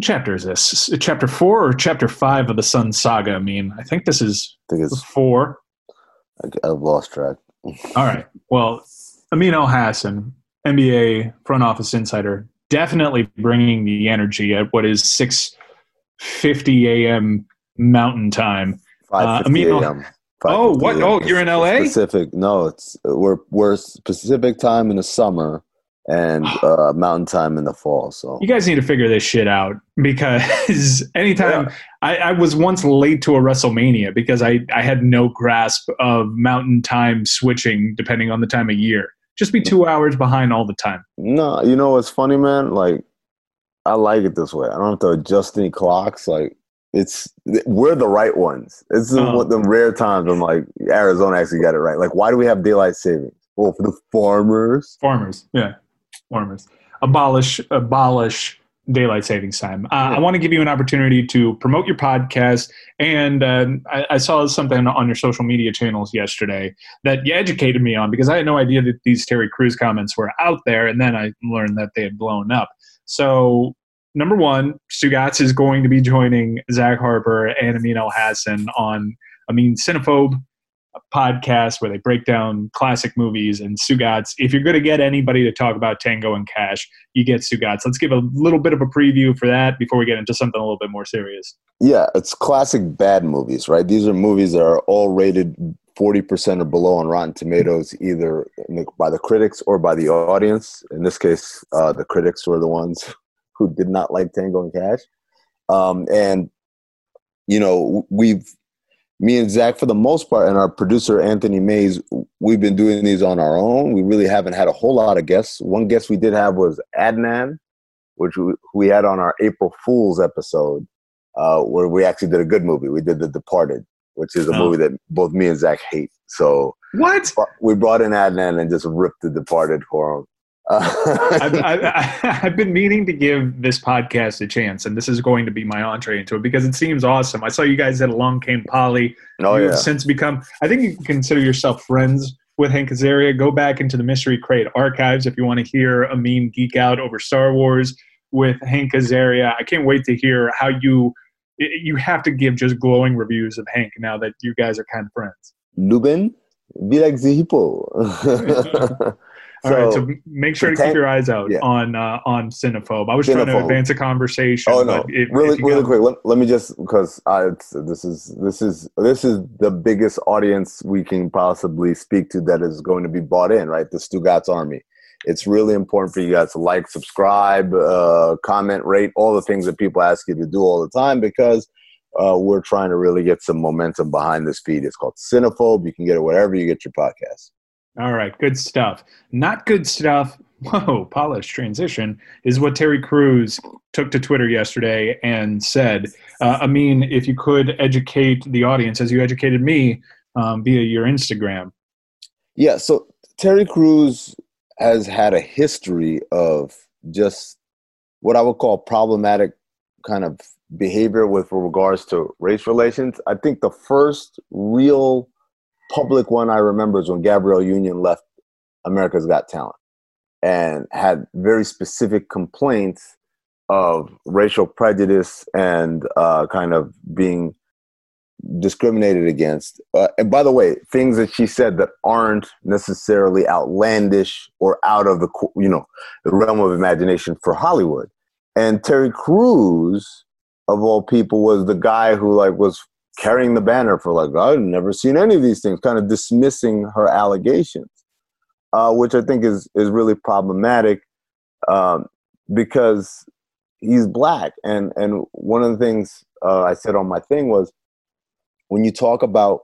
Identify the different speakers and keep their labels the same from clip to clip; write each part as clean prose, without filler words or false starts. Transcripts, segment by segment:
Speaker 1: chapter is this? Chapter 4 or chapter 5 of the Sun Saga? I mean, I think this is
Speaker 2: I think it's
Speaker 1: 4.
Speaker 2: I've lost track.
Speaker 1: All right. Well, Amin Elhassan, NBA front office insider, definitely bringing the energy at what is 6:50 a.m. Mountain Time.
Speaker 2: 5:50 a.m.
Speaker 1: Oh, what? Oh, you're in LA?
Speaker 2: Pacific. No, we're Pacific time in the summer and Mountain time in the fall. So
Speaker 1: you guys need to figure this shit out, because anytime I was once late to a WrestleMania because I had no grasp of Mountain time switching depending on the time of year. Just be 2 hours behind all the time.
Speaker 2: No, you know what's funny, man? Like, I like it this way. I don't have to adjust any clocks. Like, we're the right ones. This is one of the rare times I'm like, Arizona actually got it right. Like, why do we have daylight savings? Well, for the farmers.
Speaker 1: Farmers. Abolish daylight savings time. I want to give you an opportunity to promote your podcast. And I saw something on your social media channels yesterday that you educated me on, because I had no idea that these Terry Crews comments were out there. And then I learned that they had blown up. So, number one, Stugotz is going to be joining Zach Harper and Amin Elhassan on Cinephobe podcast, where they break down classic movies. And Stugotz, if you're going to get anybody to talk about Tango and Cash, you get Stugotz. Let's give a little bit of a preview for that before we get into something a little bit more serious.
Speaker 2: Yeah, it's classic bad movies, right? These are movies that are all rated 40% or below on Rotten Tomatoes, either by the critics or by the audience. In this case, the critics were the ones who did not like Tango and Cash. And, you know, me and Zach, for the most part, and our producer, Anthony Mays, we've been doing these on our own. We really haven't had a whole lot of guests. One guest we did have was Adnan, which we had on our April Fool's episode, where we actually did a good movie. We did The Departed, which is a movie that both me and Zach hate. So
Speaker 1: what?
Speaker 2: We brought in Adnan and just ripped The Departed for him.
Speaker 1: I've been meaning to give this podcast a chance, and this is going to be my entree into it because it seems awesome. I saw you guys at Along Came Polly. You've since become, I think you can consider yourself friends with Hank Azaria. Go back into the Mystery Crate archives if you want to hear Amin geek out over Star Wars with Hank Azaria. I can't wait to hear how you have to give just glowing reviews of Hank now that you guys are kind of friends.
Speaker 2: Lubin, be like the hippo.
Speaker 1: All right, so make sure to keep your eyes out on Cinephobe. I was trying to advance a conversation.
Speaker 2: Oh no, really quick. Let me just, because this is the biggest audience we can possibly speak to that is going to be bought in, right? The Stugotz Army. It's really important for you guys to like, subscribe, comment, rate, all the things that people ask you to do all the time, because we're trying to really get some momentum behind this feed. It's called Cinephobe. You can get it wherever you get your podcasts.
Speaker 1: All right, good stuff. Not good stuff. Whoa, polished transition is what Terry Crews took to Twitter yesterday and said, Amin, if you could educate the audience as you educated me via your Instagram.
Speaker 2: Yeah, so Terry Crews has had a history of just what I would call problematic kind of behavior with regards to race relations. I think the first real public one I remember is when Gabrielle Union left America's Got Talent and had very specific complaints of racial prejudice and kind of being discriminated against. And by the way, things that she said that aren't necessarily outlandish or out of the realm of imagination for Hollywood. And Terry Crews, of all people, was the guy who was carrying the banner for I've never seen any of these things, kind of dismissing her allegations, which I think is really problematic because he's black. And one of the things I said on my thing was, when you talk about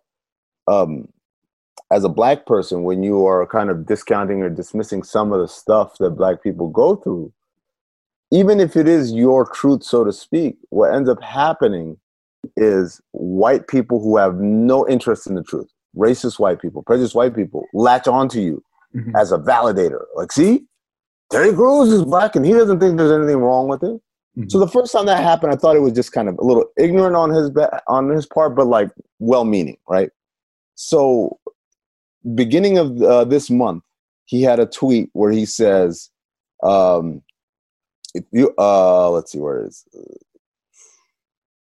Speaker 2: as a black person, when you are kind of discounting or dismissing some of the stuff that black people go through, even if it is your truth, so to speak, what ends up happening is white people who have no interest in the truth, racist white people, prejudiced white people, latch onto you as a validator. See, Terry Crews is black and he doesn't think there's anything wrong with it. So the first time that happened, I thought it was just kind of a little ignorant on his part, but well-meaning, right? So beginning of this month, he had a tweet where he says, let's see where it is.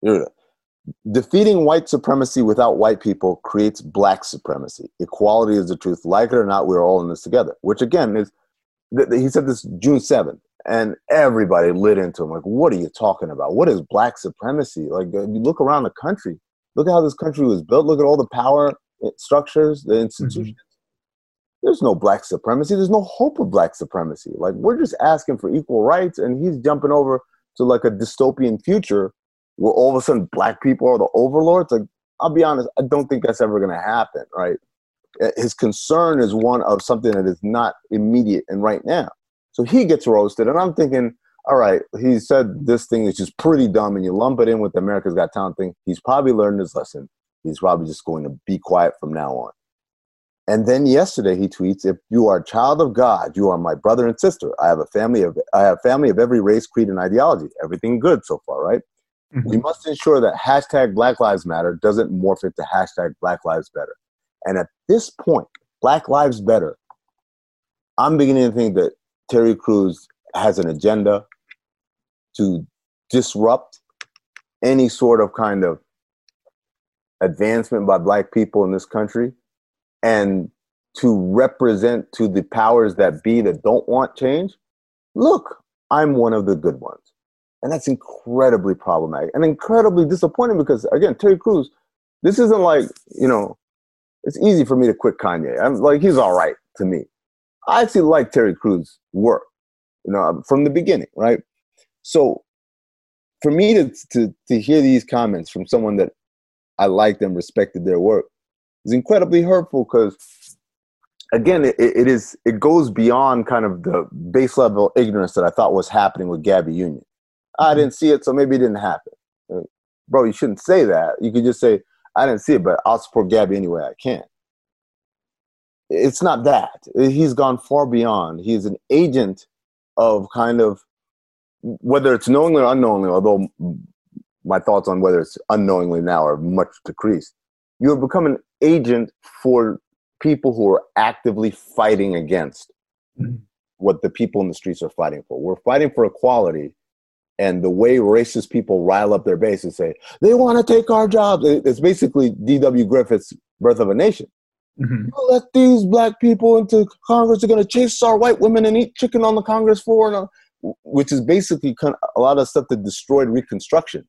Speaker 2: Here it is. Defeating white supremacy without white people creates black supremacy. Equality is the truth. Like it or not, we're all in this together. Which again is, he said this June 7th, and everybody lit into him. Like, what are you talking about? What is black supremacy? Like, you look around the country. Look at how this country was built. Look at all the power structures, the institutions. Mm-hmm. There's no black supremacy. There's no hope of black supremacy. Like, we're just asking for equal rights, and he's jumping over to like a dystopian future where all of a sudden black people are the overlords. Like, I'll be honest, I don't think that's ever going to happen, right? His concern is one of something that is not immediate and right now. So he gets roasted, and I'm thinking, all right, he said this thing is just pretty dumb, and you lump it in with the America's Got Talent thing. He's probably learned his lesson. He's probably just going to be quiet from now on. And then yesterday he tweets, "If you are a child of God, you are my brother and sister. I have family of every race, creed, and ideology." Everything good so far, right? Mm-hmm. We must ensure that hashtag Black Lives Matter doesn't morph into hashtag Black Lives Better. And at this point, Black Lives Better, I'm beginning to think that Terry Crews has an agenda to disrupt any sort of kind of advancement by black people in this country, and to represent to the powers that be that don't want change, look, I'm one of the good ones. And that's incredibly problematic and incredibly disappointing because, again, Terry Crews, this isn't like, it's easy for me to quit Kanye. I'm like, he's all right to me. I actually like Terry Crews' work, from the beginning, right? So for me to hear these comments from someone that I liked and respected their work is incredibly hurtful because, again, it goes beyond kind of the base level ignorance that I thought was happening with Gabby Union. I didn't see it, so maybe it didn't happen. Bro, you shouldn't say that. You could just say, I didn't see it, but I'll support Gabby any way I can. It's not that. He's gone far beyond. He's an agent of kind of, whether it's knowingly or unknowingly, although my thoughts on whether it's unknowingly now are much decreased, you have become an agent for people who are actively fighting against what the people in the streets are fighting for. We're fighting for equality. And the way racist people rile up their base and say, they want to take our jobs. It's basically D.W. Griffith's Birth of a Nation. Mm-hmm. You let these black people into Congress, they're going to chase our white women and eat chicken on the Congress floor, which is basically kind of a lot of stuff that destroyed Reconstruction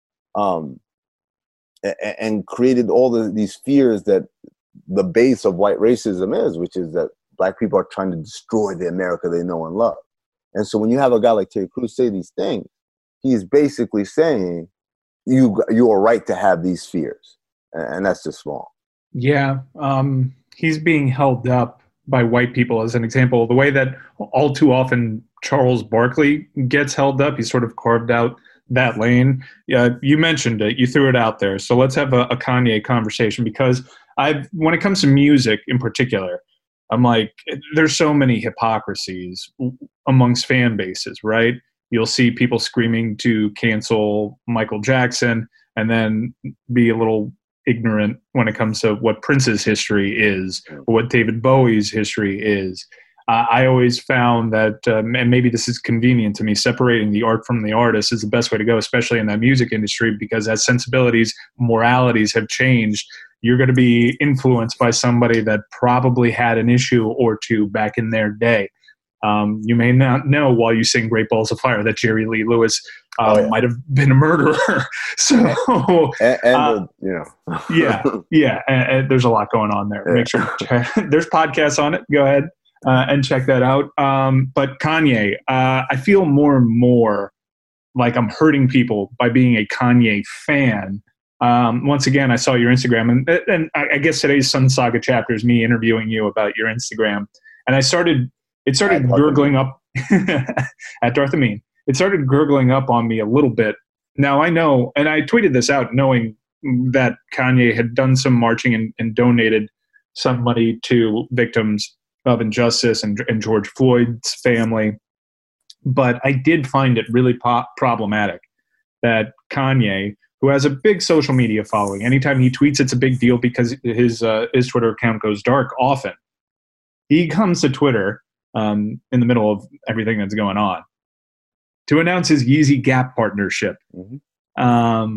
Speaker 2: and created all these fears that the base of white racism is, which is that black people are trying to destroy the America they know and love. And so when you have a guy like Terry Crews say these things, he's basically saying you are right to have these fears. And that's just wrong.
Speaker 1: Yeah. He's being held up by white people as an example. The way that all too often Charles Barkley gets held up, he's sort of carved out that lane. You mentioned it. You threw it out there. So let's have a Kanye conversation because when it comes to music in particular, I'm like, there's so many hypocrisies amongst fan bases, right? You'll see people screaming to cancel Michael Jackson and then be a little ignorant when it comes to what Prince's history is or what David Bowie's history is. I always found that, and maybe this is convenient to me, separating the art from the artist is the best way to go, especially in that music industry, because as sensibilities, moralities have changed, you're going to be influenced by somebody that probably had an issue or two back in their day. You may not know while you sing Great Balls of Fire that Jerry Lee Lewis might have been a murderer. So, and there's a lot going on there. Make sure there's podcasts on it. Go ahead and check that out. But Kanye, I feel more and more like I'm hurting people by being a Kanye fan. Once again, I saw your Instagram, and I guess today's Sun Saga chapter is me interviewing you about your Instagram, and it started gurgling up at Darth Amin. It started gurgling up on me a little bit. Now I know, and I tweeted this out knowing that Kanye had done some marching and donated some money to victims of injustice and George Floyd's family. But I did find it really problematic that Kanye, who has a big social media following, anytime he tweets, it's a big deal because his Twitter account goes dark often. He comes to Twitter in the middle of everything that's going on to announce his Yeezy Gap partnership. Mm-hmm.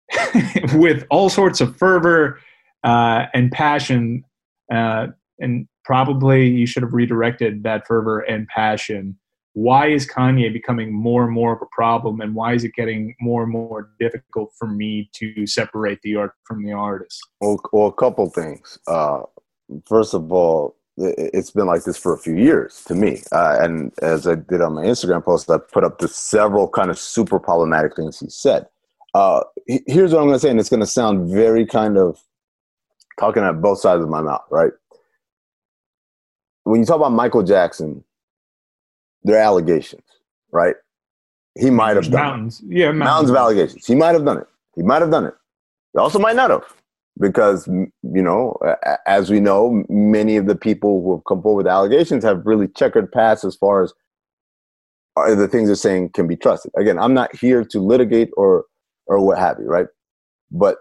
Speaker 1: with all sorts of fervor and passion, and probably you should have redirected that fervor and passion. Why is Kanye becoming more and more of a problem, and why is it getting more and more difficult for me to separate the art from the artist?
Speaker 2: Well, a couple things. First of all, it's been like this for a few years to me. And as I did on my Instagram post, I put up the several kind of super problematic things he said. Here's what I'm going to say, and it's going to sound very kind of talking at both sides of my mouth, right? When you talk about Michael Jackson, there are allegations, right? He might have done it.
Speaker 1: Yeah,
Speaker 2: mountains of allegations. He might have done it. He might have done it. He also might not have. Because, as we know, many of the people who have come forward with allegations have really checkered past as far as the things they're saying can be trusted. Again, I'm not here to litigate or what have you, right? But,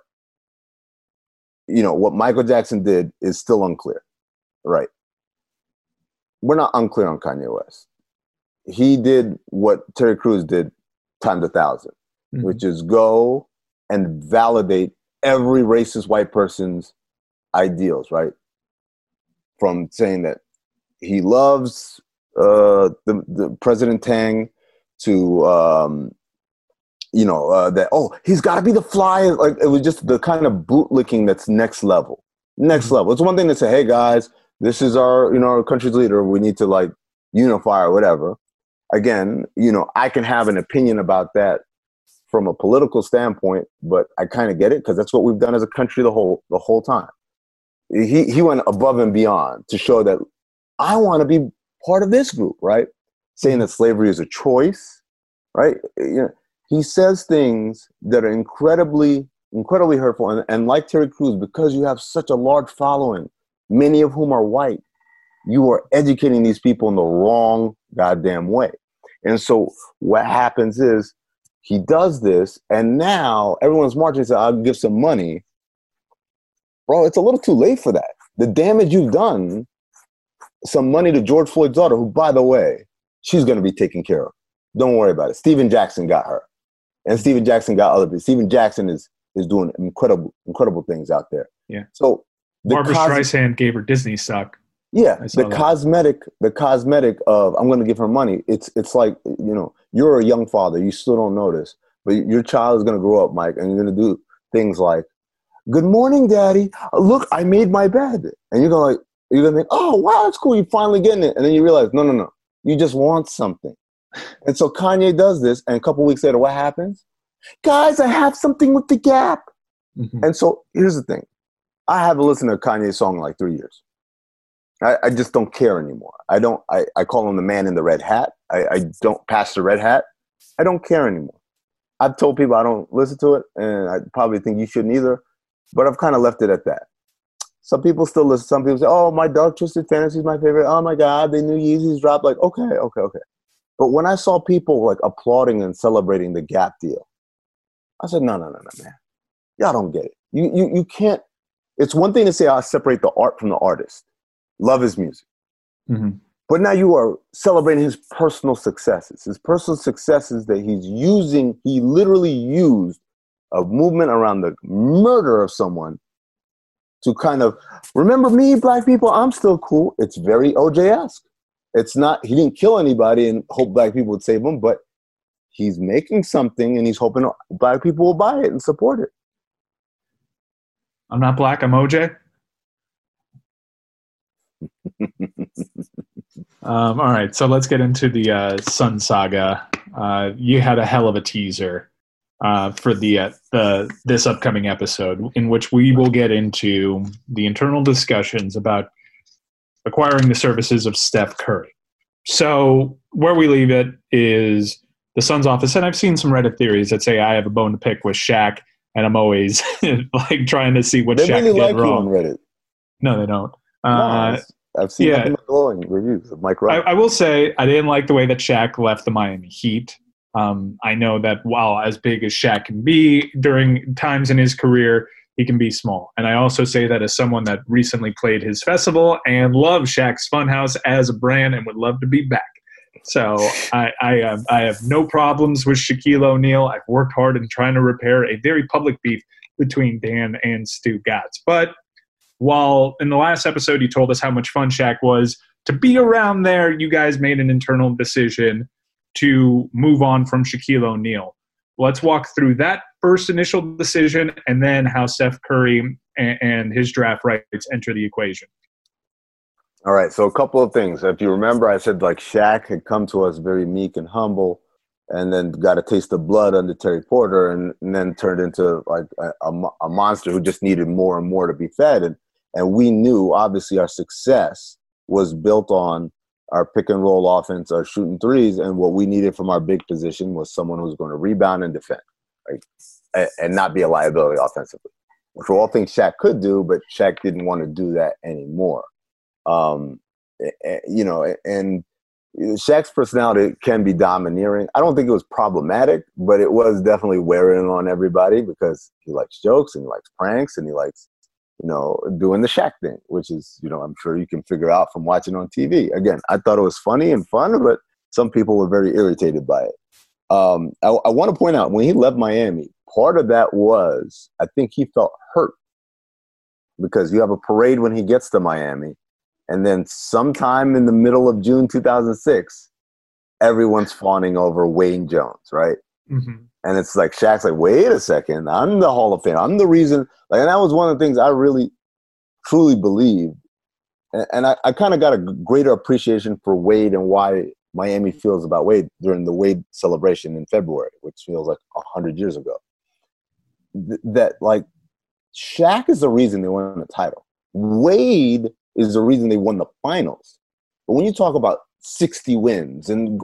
Speaker 2: what Michael Jackson did is still unclear, right? We're not unclear on Kanye West. He did what Terry Crews did times 1,000, which is go and validate every racist white person's ideals, right? From saying that he loves the President Tang to that he's got to be the fly. Like, it was just the kind of bootlicking that's next level. It's one thing to say, hey guys, this is our country's leader. We need to like unify or whatever. Again, I can have an opinion about that from a political standpoint, but I kind of get it because that's what we've done as a country the whole time. He went above and beyond to show that I want to be part of this group, right? Saying that slavery is a choice, right? He says things that are incredibly, incredibly hurtful. And like Terry Crews, because you have such a large following, many of whom are white, you are educating these people in the wrong goddamn way. And so what happens is, he does this, and now everyone's marching and says, I'll give some money. Bro, it's a little too late for that. The damage you've done, some money to George Floyd's daughter, who, by the way, she's going to be taken care of. Don't worry about it. Stephen Jackson got her. And Stephen Jackson got other people. Stephen Jackson is doing incredible things out there.
Speaker 1: Yeah.
Speaker 2: So
Speaker 1: Barbara Streisand gave her Disney stock.
Speaker 2: Yeah, the cosmetic of I'm going to give her money. It's like, you're a young father, you still don't notice, but your child is going to grow up, Mike, and you're going to do things like, "Good morning, Daddy. Look, I made my bed," and you're going to think, "Oh, wow, that's cool. You're finally getting it," and then you realize, no, you just want something. And so Kanye does this, and a couple weeks later, what happens? Guys, I have something with the Gap. Mm-hmm. And so here's the thing: I haven't listened to a Kanye song in like 3 years. I just don't care anymore. I call him the man in the red hat. I don't pass the red hat. I don't care anymore. I've told people I don't listen to it, and I probably think you shouldn't either, but I've kind of left it at that. Some people still listen. Some people say, oh, my Dark Twisted Fantasy is my favorite. Oh my God, the new Yeezys dropped. Like, okay. But when I saw people like applauding and celebrating the Gap deal, I said, no, man. Y'all don't get it. You can't. It's one thing to say I separate the art from the artist. Love his music. Mm-hmm. But now you are celebrating his personal successes. His personal successes that he's using. He literally used a movement around the murder of someone to kind of, remember me, black people, I'm still cool. It's very OJ-esque. It's not, he didn't kill anybody and hope black people would save him, but he's making something and he's hoping black people will buy it and support it.
Speaker 1: I'm not black, I'm OJ. All right, so let's get into the Sun Saga. You had a hell of a teaser for this upcoming episode, in which we will get into the internal discussions about acquiring the services of Steph Curry. So where we leave it is the Suns office, and I've seen some Reddit theories that say I have a bone to pick with Shaq, and I'm always like trying to see what
Speaker 2: they
Speaker 1: Shaq
Speaker 2: really
Speaker 1: did
Speaker 2: like
Speaker 1: wrong.
Speaker 2: You on Reddit.
Speaker 1: No, they don't.
Speaker 2: I've seen nothing but glowing reviews of Mike Wright.
Speaker 1: I will say I didn't like the way that Shaq left the Miami Heat. I know that while as big as Shaq can be during times in his career, he can be small. And I also say that as someone that recently played his festival and loves Shaq's Funhouse as a brand and would love to be back. So I have no problems with Shaquille O'Neal. I've worked hard in trying to repair a very public beef between Dan and Stu Gatz. But while in the last episode you told us how much fun Shaq was to be around there, you guys made an internal decision to move on from Shaquille O'Neal. Let's walk through that first initial decision and then how Steph Curry and his draft rights enter the equation.
Speaker 2: All right, so a couple of things. If you remember, I said like Shaq had come to us very meek and humble, and then got a taste of blood under Terry Porter, and then turned into like a monster who just needed more and more to be fed. And we knew, obviously, our success was built on our pick and roll offense, our shooting threes, and what we needed from our big position was someone who was going to rebound and defend, right, and not be a liability offensively, which were all things Shaq could do, but Shaq didn't want to do that anymore. You know, and Shaq's personality can be domineering. I don't think it was problematic, but it was definitely wearing on everybody because he likes jokes and he likes pranks and he likes, you know, doing the Shaq thing, which is, you know, I'm sure you can figure out from watching on TV. Again, I thought it was funny and fun, but some people were very irritated by it. I want to point out, when he left Miami, part of that was, I think he felt hurt because you have a parade when he gets to Miami. And then sometime in the middle of June 2006, everyone's fawning over Wayne Jones, right?
Speaker 1: Mm-hmm.
Speaker 2: And it's like, Shaq's like, wait a second, I'm the Hall of Fame. I'm the reason. Like, and that was one of the things I really, truly believed. And I kind of got a greater appreciation for Wade and why Miami feels about Wade during the Wade celebration in February, which feels like 100 years ago. That, like, Shaq is the reason they won the title. Wade is the reason they won the finals. But when you talk about 60 wins and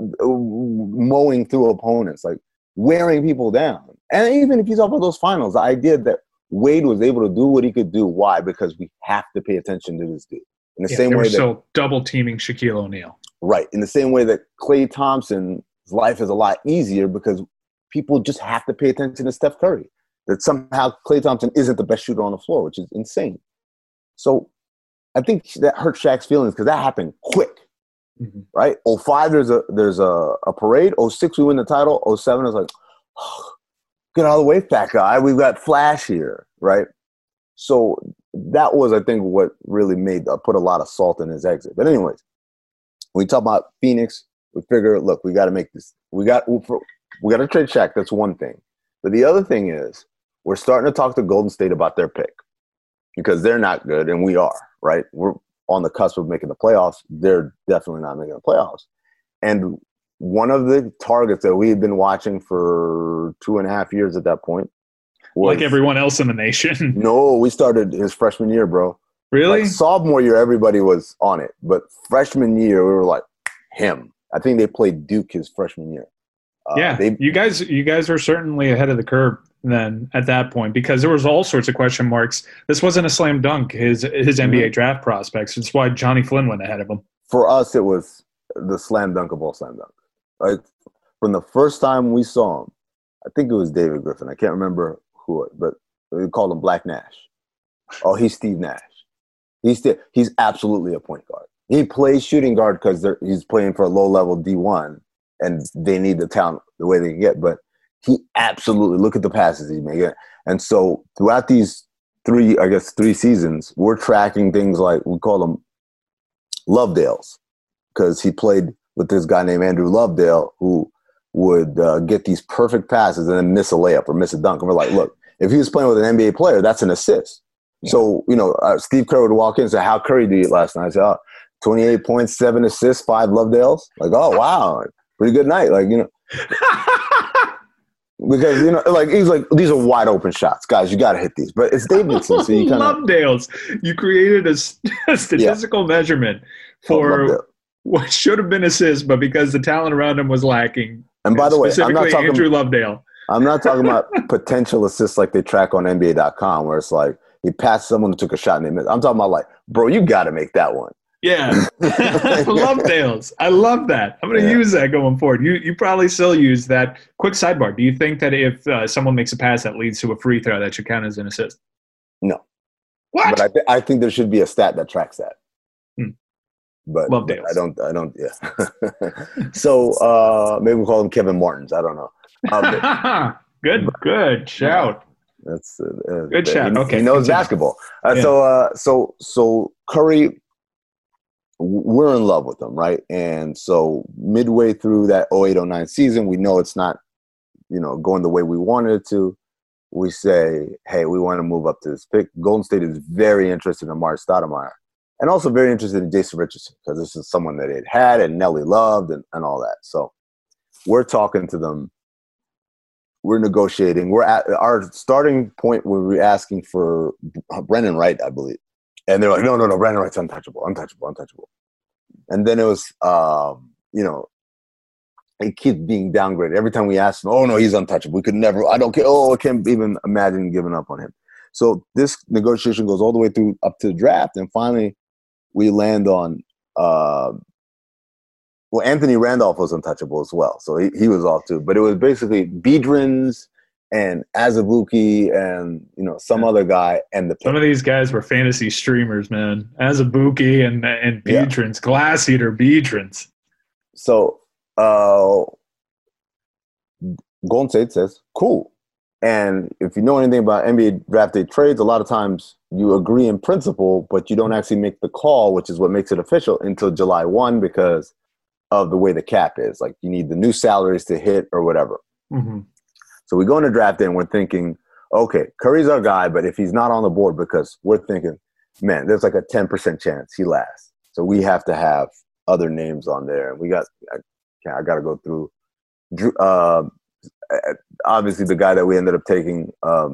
Speaker 2: mowing through opponents, like wearing people down, and even if you talk about those finals, the idea that Wade was able to do what he could do, why? Because we have to pay attention to this dude. In the same
Speaker 1: they
Speaker 2: way
Speaker 1: were
Speaker 2: that,
Speaker 1: still double teaming Shaquille O'Neal.
Speaker 2: Right. In the same way that Klay Thompson's life is a lot easier because people just have to pay attention to Steph Curry. That somehow Klay Thompson isn't the best shooter on the floor, which is insane. So I think that hurt Shaq's feelings because that happened quick, right? 05, there's a parade. 06, we win the title. 07 is like, oh, get out of the way, fat guy. We've got Flash here, right? So that was, I think, what really put a lot of salt in his exit. But anyways, when we talk about Phoenix, we figure, look, we got to make this. We got to trade Shaq. That's one thing. But the other thing is, we're starting to talk to Golden State about their pick because they're not good and we are, right? We're on the cusp of making the playoffs. They're definitely not making the playoffs. And one of the targets that we had been watching for 2.5 years at that point was,
Speaker 1: like everyone else in the nation.
Speaker 2: No, we started his freshman year, bro.
Speaker 1: Really?
Speaker 2: Like, sophomore year, everybody was on it. But freshman year, we were like, him. I think they played Duke his freshman year. You guys are certainly ahead of the curve then at that point because there was all sorts of question marks. This wasn't a slam dunk, his NBA draft prospects. It's why Johnny Flynn went ahead of him. For us, it was the slam dunk of all slam dunks. Like, from the first time we saw him, I think it was David Griffin. I can't remember who, but we called him Black Nash. Oh, he's Steve Nash. He's absolutely a point guard. He plays shooting guard because he's playing for a low-level D1, and they need the talent the way they can get. But he absolutely, look at the passes he's making. And so throughout these three seasons, we're tracking things like, we call them Lovedales, because he played with this guy named Andrew Lovedale who would get these perfect passes and then miss a layup or miss a dunk. And we're like, look, if he was playing with an NBA player, that's an assist. Yeah. So, Steve Kerr would walk in and say, how Curry did last night? I said, 28 points, 7 assists, 5 Lovedales. Like, oh, wow. Pretty good night. Because, he's like, these are wide open shots. Guys, you got to hit these. But it's Davidson. So you kind of.
Speaker 1: Lovedales. You created a statistical measurement for what should have been assists, but because the talent around him was lacking.
Speaker 2: And by the way, I'm not talking
Speaker 1: Andrew Lovedale.
Speaker 2: I'm not talking about potential assists like they track on NBA.com, where it's like he passed someone who took a shot and they missed. I'm talking about like, bro, you got to make that one.
Speaker 1: Yeah. Lovedales. I love that. I'm going to use that going forward. You probably still use that. Quick sidebar. Do you think that if someone makes a pass that leads to a free throw, that should count as an assist?
Speaker 2: No.
Speaker 1: What?
Speaker 2: But I think there should be a stat that tracks that. but,
Speaker 1: Love
Speaker 2: but
Speaker 1: Dales.
Speaker 2: I don't. Yeah. So maybe we'll call him Kevin Martins. I don't know.
Speaker 1: Good shout.
Speaker 2: That's
Speaker 1: Good shout. Okay,
Speaker 2: he knows
Speaker 1: continue.
Speaker 2: basketball.
Speaker 1: Yeah.
Speaker 2: So Curry, we're in love with him, right? And so midway through that 08-09 season, we know it's not, going the way we wanted it to. We say, hey, we want to move up to this pick. Golden State is very interested in Mark Stoudemire, and also very interested in Jason Richardson, because this is someone that it had and Nelly loved and all that. So we're talking to them. We're negotiating. We're at our starting point where we're asking for Brendan Wright, I believe. And they're like, no, Brendan Wright's untouchable. And then it was, it keeps being downgraded. Every time we ask him, oh, no, he's untouchable. We could never, I don't care. Oh, I can't even imagine giving up on him. So this negotiation goes all the way through up to the draft. And finally, we land on, Anthony Randolph was untouchable as well. So he was off too. But it was basically Biedrins and Azubuike and, some other guy and the pick.
Speaker 1: Some of these guys were fantasy streamers, man. Azubuike and Biedrins, Glass Eater Biedrins.
Speaker 2: So Golden State says, cool. And if you know anything about NBA draft day trades, a lot of times you agree in principle, but you don't actually make the call, which is what makes it official, until July 1 because of the way the cap is. Like, you need the new salaries to hit or whatever.
Speaker 1: Mm-hmm.
Speaker 2: So we go into draft day and we're thinking, okay, Curry's our guy, but if he's not on the board, because we're thinking, man, there's like a 10% chance he lasts. So we have to have other names on there. And I got to go through. Obviously, the guy that we ended up taking,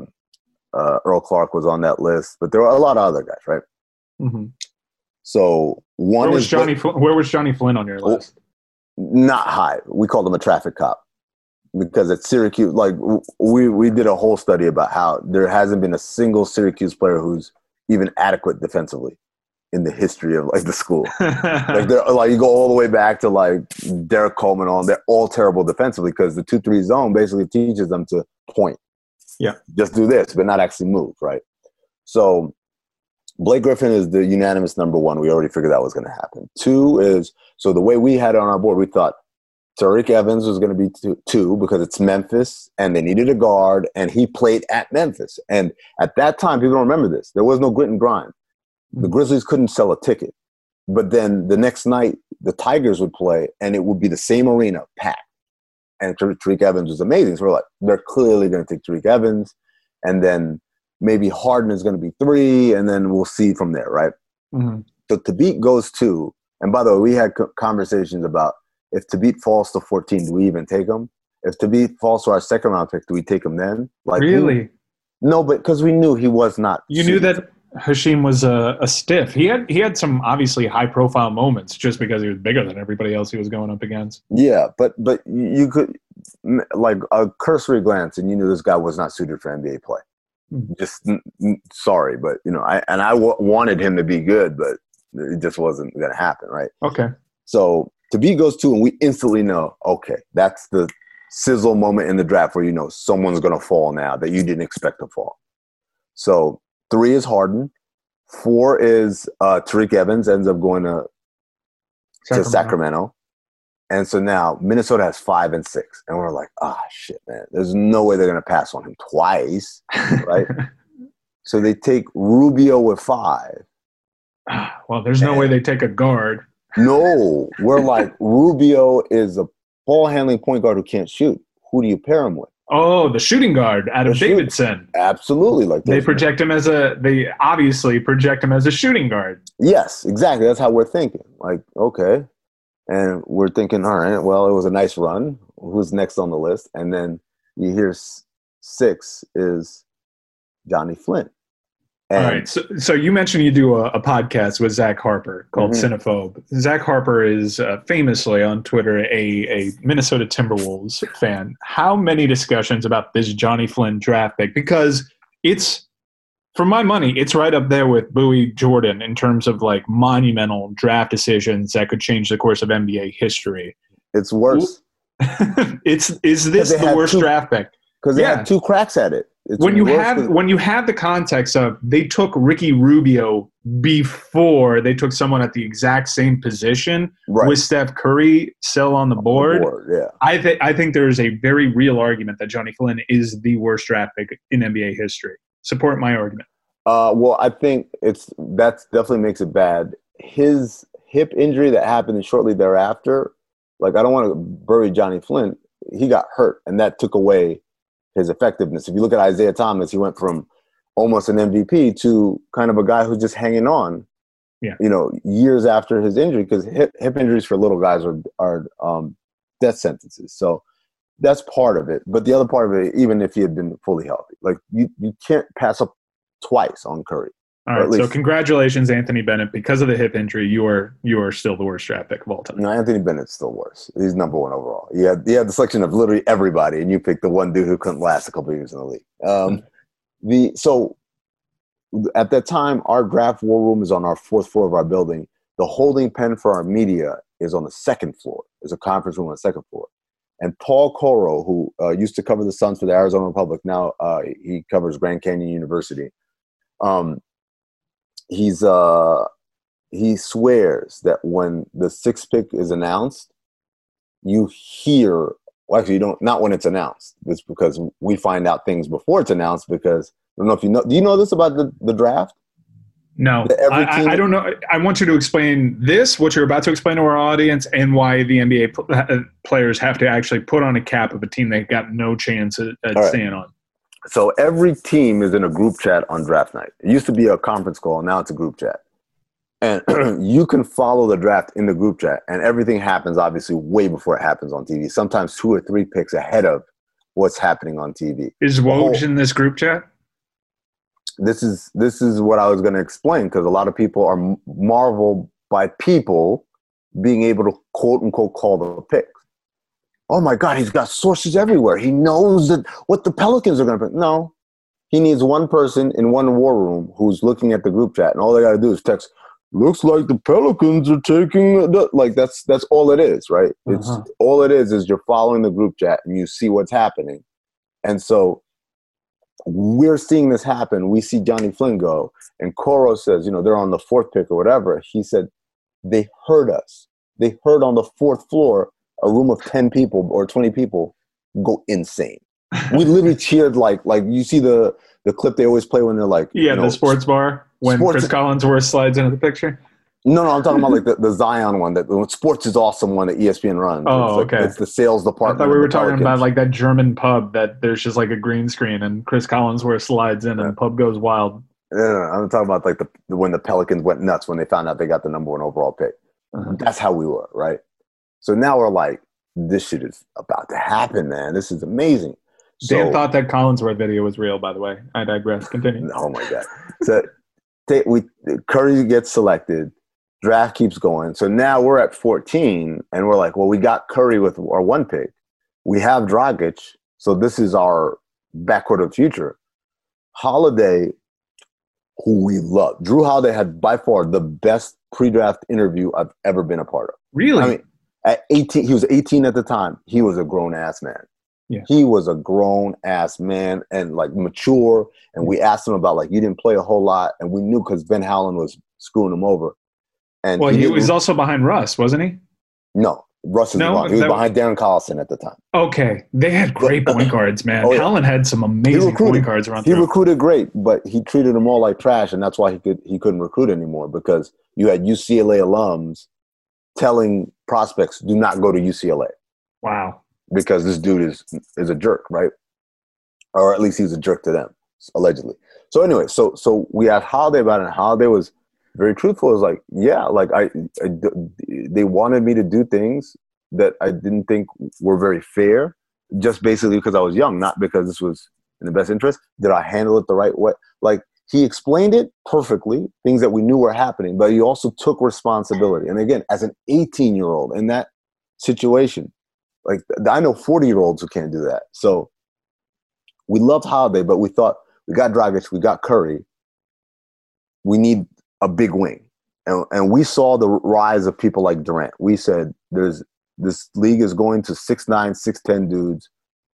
Speaker 2: Earl Clark, was on that list, but there were a lot of other guys, right?
Speaker 1: Mm-hmm.
Speaker 2: So
Speaker 1: where was Johnny Flynn on your list?
Speaker 2: Not high. We called him a traffic cop because at Syracuse, like we did a whole study about how there hasn't been a single Syracuse player who's even adequate defensively in the history of like the school. Like you go all the way back to like Derek Coleman on. They're all terrible defensively because the 2-3 zone basically teaches them to point.
Speaker 1: Yeah,
Speaker 2: just do this, but not actually move. Right. So Blake Griffin is the unanimous number one. We already figured that was going to happen. 2 is, so the way we had it on our board, we thought Tariq Evans was going to be 2 because it's Memphis and they needed a guard and he played at Memphis. And at that time, people don't remember this. There was no grit and grind. The Grizzlies couldn't sell a ticket. But then the next night, the Tigers would play and it would be the same arena, packed. And Tariq Evans was amazing. So we're like, they're clearly going to take Tariq Evans. And then maybe Harden is going to be 3, and then we'll see from there, right?
Speaker 1: Mm-hmm.
Speaker 2: So Thabeet goes 2. And by the way, we had conversations about if Thabeet falls to 14, do we even take him? If Thabeet falls to our second round pick, do we take him then? Like,
Speaker 1: really?
Speaker 2: No, but because we knew he was not.
Speaker 1: You knew that Hashim was a stiff. He had some obviously high profile moments just because he was bigger than everybody else he was going up against.
Speaker 2: Yeah, but you could like a cursory glance and you knew this guy was not suited for NBA play. Just sorry, but I wanted him to be good, but it just wasn't going to happen, right?
Speaker 1: Okay.
Speaker 2: So Thabeet goes 2, and we instantly know, okay, that's the sizzle moment in the draft where someone's going to fall now that you didn't expect to fall. So 3 is Harden, 4 is Tariq Evans ends up going to Sacramento. And so now Minnesota has 5 and 6. And we're like, shit, man. There's no way they're going to pass on him twice, right? So they take Rubio with 5.
Speaker 1: Well, there's no way they take a guard.
Speaker 2: No. We're like, Rubio is a ball-handling point guard who can't shoot. Who do you pair him with?
Speaker 1: Oh, the shooting guard, Adam Davidson.
Speaker 2: Absolutely. Like
Speaker 1: they obviously project him as a shooting guard.
Speaker 2: Yes, exactly. That's how we're thinking. Like, okay. And we're thinking, all right, well, it was a nice run. Who's next on the list? And then you hear 6 is Johnny Flynn. And
Speaker 1: all right. So you mentioned you do a podcast with Zach Harper called Cinephobe. Zach Harper is famously on Twitter a Minnesota Timberwolves fan. How many discussions about this Johnny Flynn draft pick? Because it's, for my money, it's right up there with Bowie Jordan in terms of like monumental draft decisions that could change the course of NBA history.
Speaker 2: It's worse.
Speaker 1: Is this the worst draft pick?
Speaker 2: Because they had 2 cracks at it. it's
Speaker 1: when you
Speaker 2: worse
Speaker 1: have the context of they took Ricky Rubio before they took someone at the exact same position with Steph Curry still on the board.
Speaker 2: Yeah,
Speaker 1: I think there is a very real argument that Johnny Flynn is the worst draft pick in NBA history. Support my argument.
Speaker 2: Well, I think that definitely makes it bad. His hip injury that happened shortly thereafter, like, I don't want to bury Johnny Flynn. He got hurt, and that took away his effectiveness. If you look at Isaiah Thomas, he went from almost an MVP to kind of a guy who's just hanging on, years after his injury, because hip injuries for little guys are death sentences. So that's part of it. But the other part of it, even if he had been fully healthy, like you can't pass up twice on Curry.
Speaker 1: All right, so congratulations, Anthony Bennett. Because of the hip injury, you are still the worst draft pick of all time. No,
Speaker 2: Anthony Bennett's still worse. He's number one overall. He had the selection of literally everybody, and you picked the one dude who couldn't last a couple of years in the league. So at that time, our draft war room is on our 4th floor of our building. The holding pen for our media is on the 2nd floor. There's a conference room on the 2nd floor. And Paul Coro, who used to cover the Suns for the Arizona Republic, now he covers Grand Canyon University. He swears that when the 6th pick is announced, you hear, well, actually, you don't, not when it's announced. It's because we find out things before it's announced, because I don't know if you know, do you know this about the draft?
Speaker 1: No, I don't know. I want you to explain what you're about to explain to our audience, and why the NBA players have to actually put on a cap of a team they got no chance at staying on.
Speaker 2: So every team is in a group chat on draft night. It used to be a conference call. Now it's a group chat. And you can follow the draft in the group chat, and everything happens obviously way before it happens on TV, sometimes 2 or 3 picks ahead of what's happening on TV.
Speaker 1: Is Woj in this group chat?
Speaker 2: This is what I was going to explain, because a lot of people are marveled by people being able to quote unquote call the picks. Oh my God, he's got sources everywhere. He knows what the Pelicans are going to pick. No, he needs one person in one war room who's looking at the group chat, and all they got to do is text, "Looks like the Pelicans are taking like that's all it is, right? It's all it is you're following the group chat and you see what's happening. And so we're seeing this happen. We see Johnny Flynn go, and Coro says, they're on the 4th pick or whatever. He said they heard us. They heard on the 4th floor a room of 10 people or 20 people go insane. We literally cheered like you see the clip they always play when they're like,
Speaker 1: the sports bar when Chris Collinsworth slides into the picture.
Speaker 2: No, I'm talking about like the Zion one, that sports is awesome one that ESPN runs.
Speaker 1: Oh,
Speaker 2: it's it's the sales department.
Speaker 1: I thought we were talking about like that German pub that there's just like a green screen and Chris Collinsworth slides in and the pub goes wild.
Speaker 2: No, I'm talking about like when the Pelicans went nuts when they found out they got the number 1 overall pick. That's how we were, right? So now we're like, this shit is about to happen, man. This is amazing.
Speaker 1: Dan thought that Collinsworth video was real, by the way. I digress. Continue.
Speaker 2: Oh my God. So Curry gets selected. Draft keeps going. So now we're at 14, and we're like, well, we got Curry with our 1 pick. We have Dragic, so this is our backcourt of the future. Holiday, who we love. Drew Holiday had by far the best pre-draft interview I've ever been a part of.
Speaker 1: Really?
Speaker 2: I mean, at 18, he was 18 at the time. He was a grown-ass man.
Speaker 1: Yeah.
Speaker 2: He was a grown-ass man and, like, mature. And we asked him about, like, you didn't play a whole lot. And we knew because Ben Howland was screwing him over. And
Speaker 1: he was also behind Russ, wasn't he?
Speaker 2: No. Russ is behind. He was behind Darren Collison at the time.
Speaker 1: Okay. They had great point guards, man. Oh, yeah. Howland had some amazing point guards around.
Speaker 2: He recruited great, but he treated them all like trash, and that's why he couldn't recruit anymore, because you had UCLA alums telling prospects, do not go to UCLA.
Speaker 1: Wow.
Speaker 2: Because this dude is a jerk, right? Or at least he's a jerk to them, allegedly. So anyway, so we asked Holiday about it, and Holiday was very truthful. It was like, yeah, like they wanted me to do things that I didn't think were very fair, just basically because I was young, not because this was in the best interest. Did I handle it the right way? Like, he explained it perfectly, things that we knew were happening, but he also took responsibility. And again, as an 18-year-old in that situation, like, I know 40-year-olds who can't do that. So we loved Holiday, but we thought, we got Dragic, we got Curry. We need a big wing. And we saw the rise of people like Durant. We said, this league is going to 6'9", 6'10" dudes.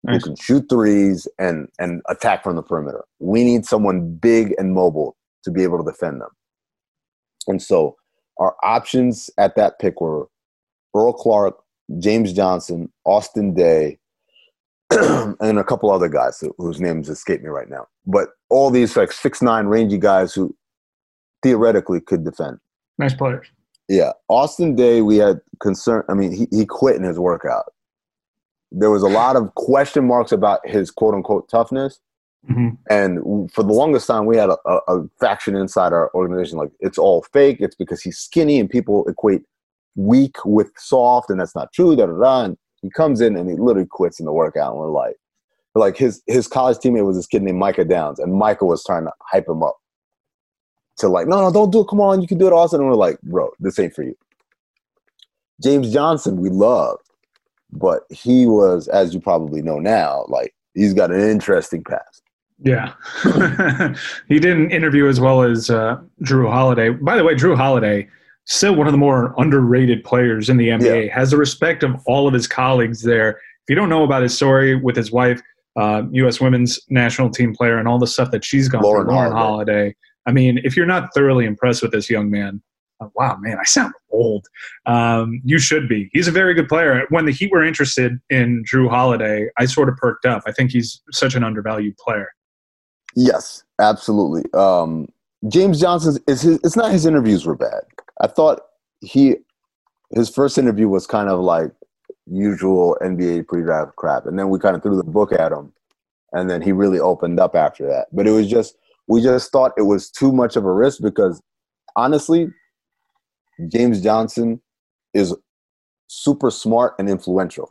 Speaker 2: who can shoot threes and attack from the perimeter. We need someone big and mobile to be able to defend them. And so our options at that pick were Earl Clark, James Johnson, Austin Daye, and a couple other guys whose names escape me right now. But all these like 6'9" rangy guys who theoretically could defend.
Speaker 1: Nice players.
Speaker 2: Yeah. Austin Daye, we had concern. I mean, he quit in his workout. There was a lot of question marks about his quote-unquote toughness.
Speaker 1: Mm-hmm.
Speaker 2: And for the longest time, we had a faction inside our organization like, it's all fake. It's because he's skinny, and people equate weak with soft, and that's not true. And he comes in and he literally quits in the workout, and we're like his college teammate was this kid named Micah Downs, and Micah was trying to hype him up to like, no, don't do it. Come on, you can do it, Austin. And we're like, bro, this ain't for you. James Johnson, we love, but he was, as you probably know now, like he's got an interesting past.
Speaker 1: Yeah. He didn't interview as well as Drew Holiday. By the way, Drew Holiday, still one of the more underrated players in the NBA, has the respect of all of his colleagues there. If you don't know about his story with his wife, U.S. women's national team player, and all the stuff that she's gone through, Lauren Holiday. I mean, if you're not thoroughly impressed with this young man, wow, man, I sound old. You should be. He's a very good player. When the Heat were interested in Drew Holiday, I sort of perked up. I think he's such an undervalued player.
Speaker 2: Yes, absolutely. James Johnson, it's not his interviews were bad. I thought his first interview was kind of like usual NBA pre-draft crap, and then we kind of threw the book at him, and then he really opened up after that. But it was just, we just thought it was too much of a risk because, honestly, James Johnson is super smart and influential.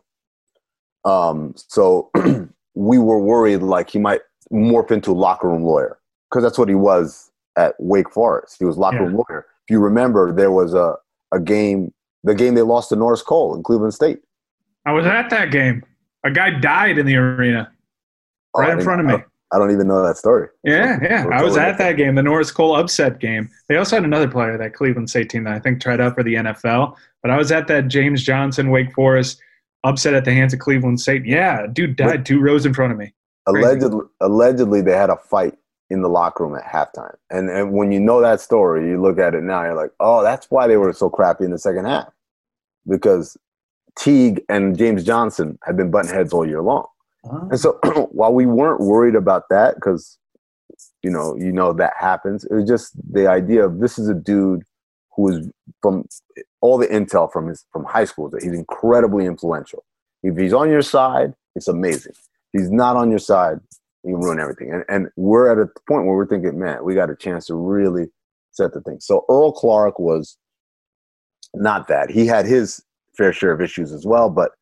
Speaker 2: So we were worried like he might morph into a locker room lawyer, because that's what he was at Wake Forest. He was locker room lawyer. If you remember, there was a game, the game they lost to Norris Cole in Cleveland State.
Speaker 1: I was at that game. A guy died in the arena right in front of me.
Speaker 2: I don't even know that story.
Speaker 1: Yeah. I was at that game, the Norris Cole upset game. They also had another player, that Cleveland State team, that I think tried out for the NFL. But I was at that James Johnson, Wake Forest, upset at the hands of Cleveland State. Yeah, dude died 2 rows in front of me.
Speaker 2: Allegedly, they had a fight in the locker room at halftime. And when you know that story, you look at it now, you're like, oh, that's why they were so crappy in the second half. Because Teague and James Johnson had been butting heads all year long. And so while we weren't worried about that, because, you know that happens, it was just the idea of this is a dude who is, from all the intel from high school, that he's incredibly influential. If he's on your side, it's amazing. If he's not on your side, you can ruin everything. And we're at a point where we're thinking, man, we got a chance to really set the thing. So Earl Clark was not that. He had his fair share of issues as well, but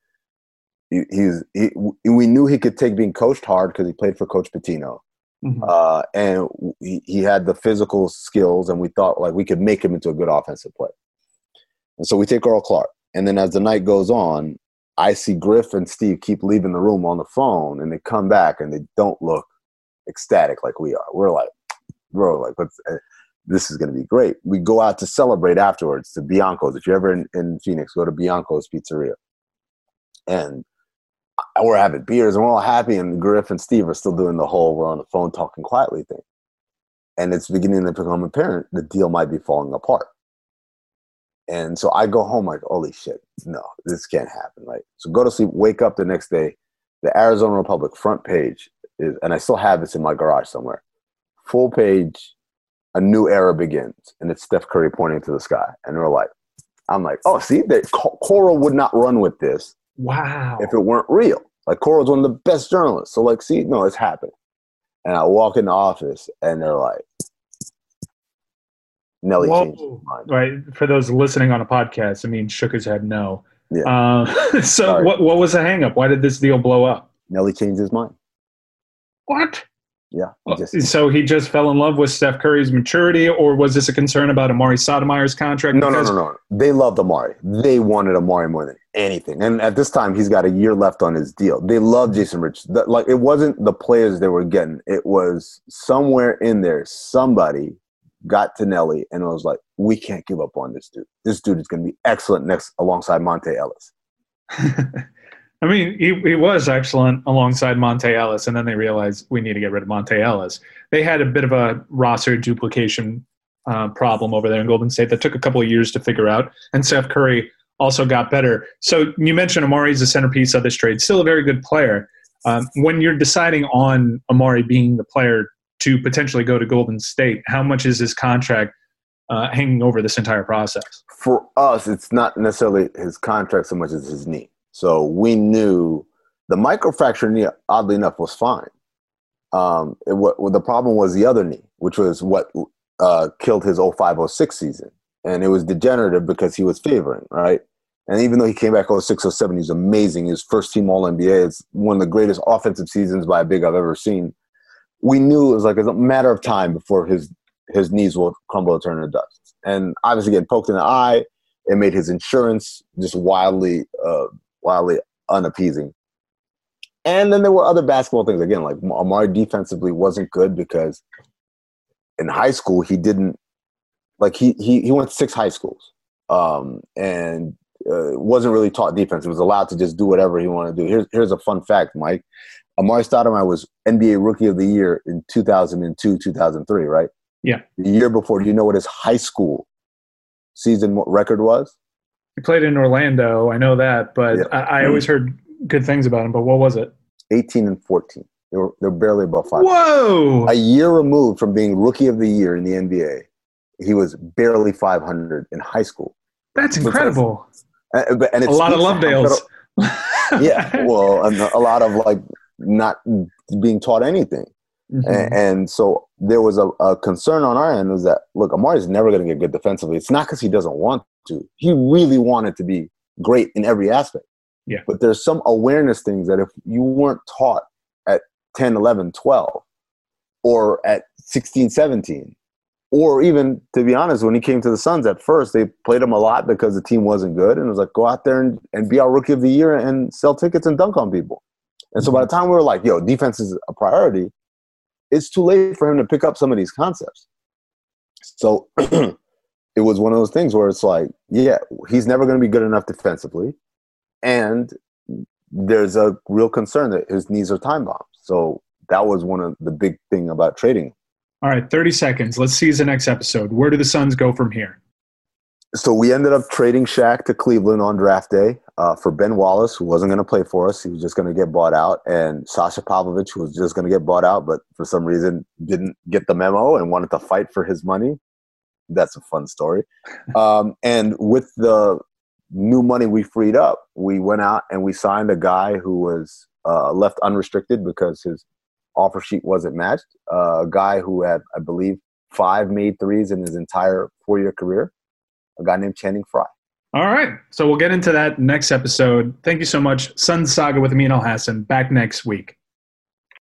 Speaker 2: we knew he could take being coached hard because he played for Coach Pitino. Mm-hmm. And he had the physical skills, and we thought like we could make him into a good offensive player. And so we take Earl Clark. And then as the night goes on, I see Griff and Steve keep leaving the room on the phone, and they come back and they don't look ecstatic like we are. We're like, bro, like, this is going to be great. We go out to celebrate afterwards to Bianco's. If you're ever in Phoenix, go to Bianco's Pizzeria. And we're having beers and we're all happy, and Griff and Steve are still doing the whole we're on the phone talking quietly thing. And it's beginning to become apparent the deal might be falling apart. And so I go home like, holy shit, no, this can't happen, right? So go to sleep, wake up the next day, the Arizona Republic front page is, and I still have this in my garage somewhere, full page, a new era begins, and it's Steph Curry pointing to the sky. And I'm like, oh, see, Coral would not run with this.
Speaker 1: Wow.
Speaker 2: If it weren't real. Like, Coral's one of the best journalists. So, like, see, no, it's happening. And I walk in the office, and they're like, Nelly changed his mind.
Speaker 1: Right. For those listening on a podcast, I mean, shook his head no.
Speaker 2: Yeah.
Speaker 1: So what was the hang up? Why did this deal blow up?
Speaker 2: Nelly changed his mind.
Speaker 1: What?
Speaker 2: Yeah.
Speaker 1: So he just fell in love with Steph Curry's maturity, or was this a concern about Amari Stoudemire's contract?
Speaker 2: No. They loved Amari. They wanted Amari more than anything. And at this time, he's got a year left on his deal. They loved Jason Richardson. Like, it wasn't the players they were getting. It was somewhere in there, somebody got to Nelly and was like, we can't give up on this dude. This dude is going to be excellent alongside Monte Ellis.
Speaker 1: I mean, he was excellent alongside Monte Ellis, and then they realized we need to get rid of Monte Ellis. They had a bit of a roster duplication problem over there in Golden State that took a couple of years to figure out, and Seth Curry also got better. So you mentioned Amari's the centerpiece of this trade, still a very good player. When you're deciding on Amari being the player to potentially go to Golden State, how much is his contract hanging over this entire process?
Speaker 2: For us, it's not necessarily his contract so much as his knee. So we knew the microfracture knee, oddly enough, was fine. The problem was the other knee, which was what killed his 05-06 season. And it was degenerative because he was favoring, right? And even though he came back 06-07, he was amazing. He was first team All-NBA. It's one of the greatest offensive seasons by a big I've ever seen. We knew it was like a matter of time before his knees will crumble and turn to dust. And obviously getting poked in the eye, it made his insurance just wildly unappeasing. And then there were other basketball things. Again, like Amari defensively wasn't good because in high school he didn't like he went to 6 high schools and wasn't really taught defense. He was allowed to just do whatever he wanted to do. Here's a fun fact, Mike. Amari Stoudemire was NBA Rookie of the Year in 2002, 2003, right?
Speaker 1: Yeah.
Speaker 2: The year before, do you know what his high school season record was?
Speaker 1: He played in Orlando. I know that, but yeah. I always heard good things about him. But what was it?
Speaker 2: 18-14. They're barely above 500.
Speaker 1: Whoa!
Speaker 2: A year removed from being Rookie of the Year in the NBA, he was barely 500 in high school.
Speaker 1: That's incredible.
Speaker 2: And it's
Speaker 1: a lot of Lovedales.
Speaker 2: Yeah, well, a lot of like not being taught anything. Mm-hmm. And so there was a concern on our end was that, look, Amari's never going to get good defensively. It's not because he doesn't want to. He really wanted to be great in every aspect.
Speaker 1: Yeah.
Speaker 2: But there's some awareness things that if you weren't taught at 10, 11, 12, or at 16, 17, or even, to be honest, when he came to the Suns at first, they played him a lot because the team wasn't good. And it was like, go out there and be our Rookie of the Year and sell tickets and dunk on people. And so by the time we were like, yo, defense is a priority, it's too late for him to pick up some of these concepts. So it was one of those things where it's like, yeah, he's never going to be good enough defensively. And there's a real concern that his knees are time bombs. So that was one of the big thing about trading.
Speaker 1: All right, 30 seconds. Let's seize the next episode. Where do the Suns go from here?
Speaker 2: So we ended up trading Shaq to Cleveland on draft day for Ben Wallace, who wasn't going to play for us. He was just going to get bought out. And Sasha Pavlovich, who was just going to get bought out, but for some reason didn't get the memo and wanted to fight for his money. That's a fun story. And with the new money we freed up, we went out and we signed a guy who was left unrestricted because his offer sheet wasn't matched. A guy who had, I believe, 5 made threes in his entire 4-year career. A guy named Channing Frye.
Speaker 1: All right. So we'll get into that next episode. Thank you so much. Suns Saga with Amin Elhassan. Back next week.